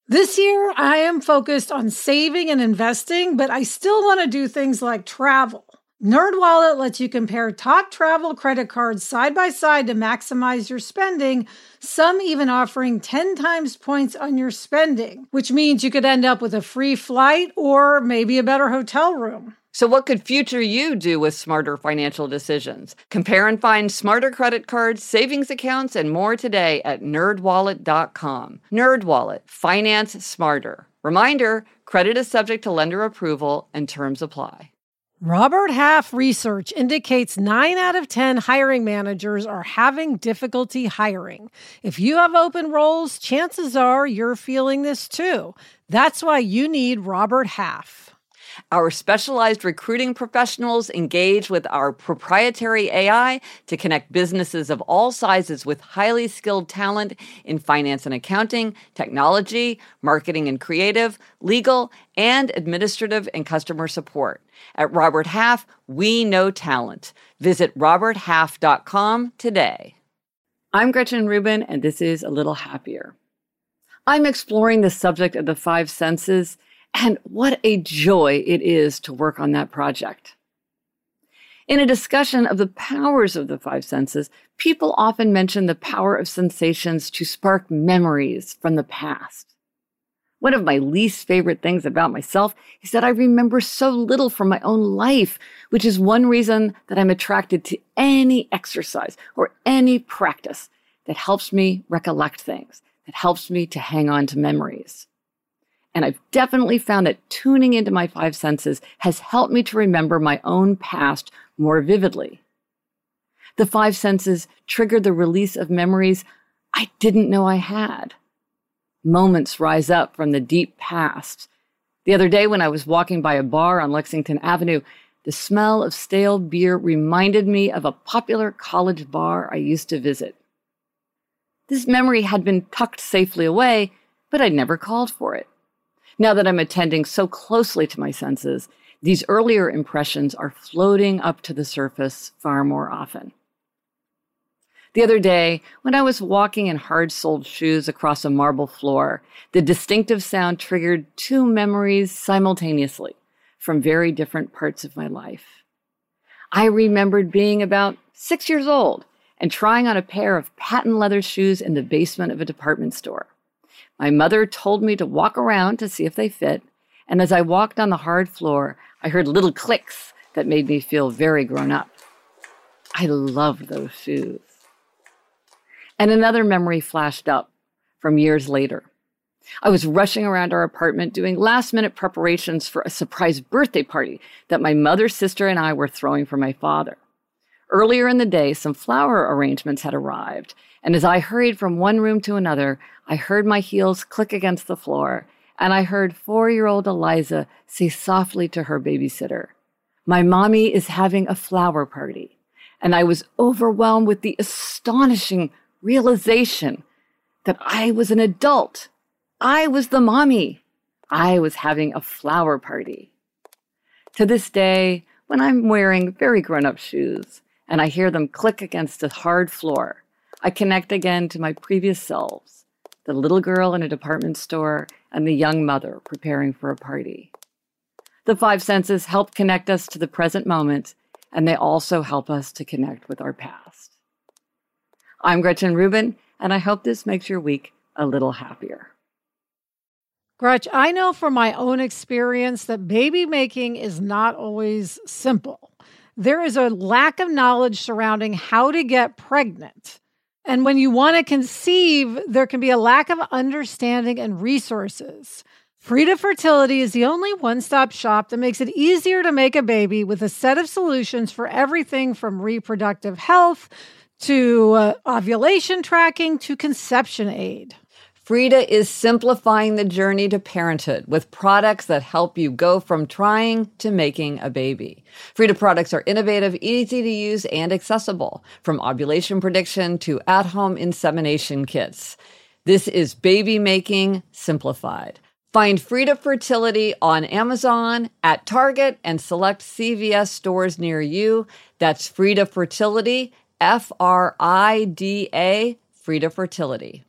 This year, I am focused on saving and investing, but I still want to do things like travel. NerdWallet lets you compare top travel credit cards side by side to maximize your spending, some even offering 10 times points on your spending, which means you could end up with a free flight or maybe a better hotel room. So what could future you do with smarter financial decisions? Compare and find smarter credit cards, savings accounts, and more today at nerdwallet.com. NerdWallet, finance smarter. Reminder, credit is subject to lender approval and terms apply. Robert Half research indicates 9 out of 10 hiring managers are having difficulty hiring. If you have open roles, chances are you're feeling this too. That's why you need Robert Half. Our specialized recruiting professionals engage with our proprietary AI to connect businesses of all sizes with highly skilled talent in finance and accounting, technology, marketing and creative, legal, and administrative and customer support. At Robert Half, we know talent. Visit roberthalf.com today. I'm Gretchen Rubin, and this is A Little Happier. I'm exploring the subject of the 5 senses, and what a joy it is to work on that project. In a discussion of the powers of the 5 senses, people often mention the power of sensations to spark memories from the past. One of my least favorite things about myself is that I remember so little from my own life, which is one reason that I'm attracted to any exercise or any practice that helps me recollect things, that helps me to hang on to memories. And I've definitely found that tuning into my 5 senses has helped me to remember my own past more vividly. The 5 senses trigger the release of memories I didn't know I had. Moments rise up from the deep past. The other day when I was walking by a bar on Lexington Avenue, the smell of stale beer reminded me of a popular college bar I used to visit. This memory had been tucked safely away, but I'd never called for it. Now that I'm attending so closely to my senses, these earlier impressions are floating up to the surface far more often. The other day, when I was walking in hard-soled shoes across a marble floor, the distinctive sound triggered 2 memories simultaneously from very different parts of my life. I remembered being about 6 years old and trying on a pair of patent leather shoes in the basement of a department store. My mother told me to walk around to see if they fit, and as I walked on the hard floor, I heard little clicks that made me feel very grown up. I loved those shoes. And another memory flashed up from years later. I was rushing around our apartment doing last-minute preparations for a surprise birthday party that my mother, sister, and I were throwing for my father. Earlier in the day, some flower arrangements had arrived, and as I hurried from one room to another, I heard my heels click against the floor, and I heard 4-year-old Eliza say softly to her babysitter, "My mommy is having a flower party." And I was overwhelmed with the astonishing realization that I was an adult. I was the mommy. I was having a flower party. To this day, when I'm wearing very grown-up shoes and I hear them click against a hard floor, I connect again to my previous selves, the little girl in a department store and the young mother preparing for a party. The 5 senses help connect us to the present moment, and they also help us to connect with our past. I'm Gretchen Rubin, and I hope this makes your week a little happier. Gretch, I know from my own experience that baby making is not always simple. There is a lack of knowledge surrounding how to get pregnant. And when you want to conceive, there can be a lack of understanding and resources. Frida Fertility is the only one-stop shop that makes it easier to make a baby with a set of solutions for everything from reproductive health to ovulation tracking to conception aid. Frida is simplifying the journey to parenthood with products that help you go from trying to making a baby. Frida products are innovative, easy to use, and accessible, from ovulation prediction to at-home insemination kits. This is baby making simplified. Find Frida Fertility on Amazon, at Target, and select CVS stores near you. That's Frida Fertility, Frida, Frida Fertility.